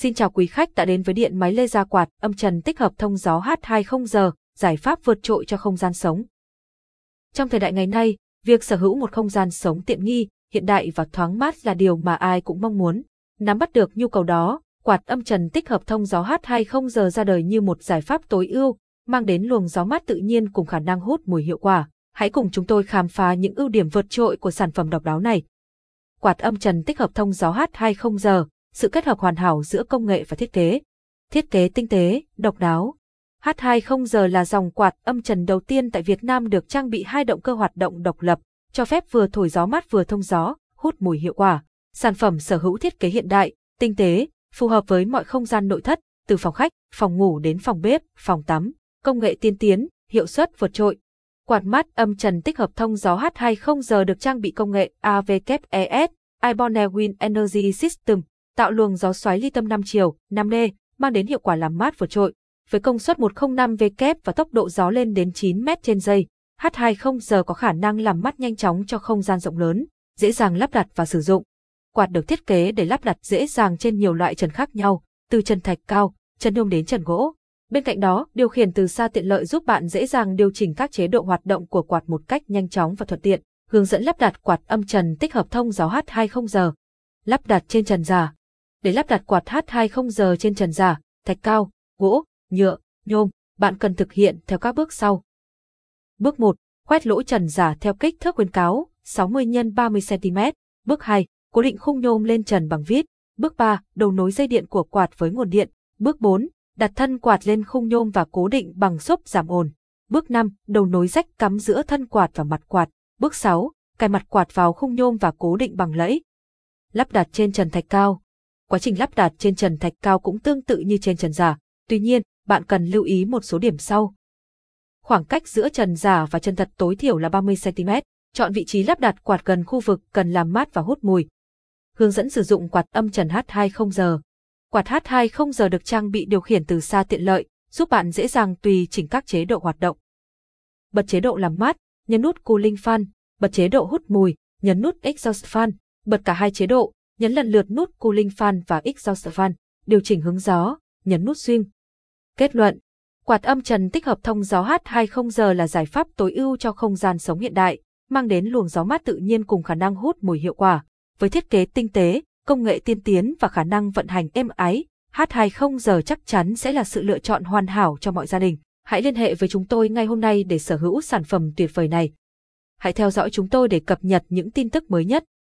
Xin chào quý khách đã đến với điện máy laser quạt âm trần tích hợp thông gió H20G, giải pháp vượt trội cho không gian sống. Trong thời đại ngày nay, việc sở hữu một không gian sống tiện nghi, hiện đại và thoáng mát là điều mà ai cũng mong muốn. Nắm bắt được nhu cầu đó, quạt âm trần tích hợp thông gió H20G ra đời như một giải pháp tối ưu, mang đến luồng gió mát tự nhiên cùng khả năng hút mùi hiệu quả. Hãy cùng chúng tôi khám phá những ưu điểm vượt trội của sản phẩm độc đáo này. Quạt âm trần tích hợp thông gió H20G, sự kết hợp hoàn hảo giữa công nghệ và thiết kế. Thiết kế tinh tế, độc đáo. H20G là dòng quạt âm trần đầu tiên tại Việt Nam được trang bị hai động cơ hoạt động độc lập, cho phép vừa thổi gió mát vừa thông gió, hút mùi hiệu quả. Sản phẩm sở hữu thiết kế hiện đại, tinh tế, phù hợp với mọi không gian nội thất, từ phòng khách, phòng ngủ đến phòng bếp, phòng tắm. Công nghệ tiên tiến, hiệu suất vượt trội. Quạt mát âm trần tích hợp thông gió H20G được trang bị công nghệ AWES, Airborne Wind Energy System, tạo luồng gió xoáy ly tâm 5 chiều, 5D, mang đến hiệu quả làm mát vượt trội. Với công suất 105W và tốc độ gió lên đến 9 m/giây, H20G có khả năng làm mát nhanh chóng cho không gian rộng lớn, dễ dàng lắp đặt và sử dụng. Quạt được thiết kế để lắp đặt dễ dàng trên nhiều loại trần khác nhau, từ trần thạch cao, trần nhôm đến trần gỗ. Bên cạnh đó, điều khiển từ xa tiện lợi giúp bạn dễ dàng điều chỉnh các chế độ hoạt động của quạt một cách nhanh chóng và thuận tiện. Hướng dẫn lắp đặt quạt âm trần tích hợp thông gió H20G. Lắp đặt trên trần giả. Để lắp đặt quạt H20G trên trần giả, thạch cao, gỗ, nhựa, nhôm, bạn cần thực hiện theo các bước sau. Bước 1. Khoét lỗ trần giả theo kích thước khuyến cáo 60 x 30 cm. Bước 2. Cố định khung nhôm lên trần bằng vít. Bước 3. Đấu nối dây điện của quạt với nguồn điện. Bước 4. Đặt thân quạt lên khung nhôm và cố định bằng xốp giảm ồn. Bước 5. Đấu nối rách cắm giữa thân quạt và mặt quạt. Bước 6. Cài mặt quạt vào khung nhôm và cố định bằng lẫy. Lắp đặt trên trần thạch cao. Quá trình lắp đặt trên trần thạch cao cũng tương tự như trên trần giả, tuy nhiên, bạn cần lưu ý một số điểm sau. Khoảng cách giữa trần giả và trần thật tối thiểu là 30 cm, chọn vị trí lắp đặt quạt gần khu vực cần làm mát và hút mùi. Hướng dẫn sử dụng quạt âm trần H20G. Quạt H20G được trang bị điều khiển từ xa tiện lợi, giúp bạn dễ dàng tùy chỉnh các chế độ hoạt động. Bật chế độ làm mát, nhấn nút Cooling Fan, bật chế độ hút mùi, nhấn nút Exhaust Fan, bật cả hai chế độ, nhấn lần lượt nút Cooling Fan và Exhaust Fan, điều chỉnh hướng gió, nhấn nút Swing. Kết luận, quạt âm trần tích hợp thông gió H20G là giải pháp tối ưu cho không gian sống hiện đại, mang đến luồng gió mát tự nhiên cùng khả năng hút mùi hiệu quả. Với thiết kế tinh tế, công nghệ tiên tiến và khả năng vận hành êm ái, H20G chắc chắn sẽ là sự lựa chọn hoàn hảo cho mọi gia đình. Hãy liên hệ với chúng tôi ngay hôm nay để sở hữu sản phẩm tuyệt vời này. Hãy theo dõi chúng tôi để cập nhật những tin tức mới nhất.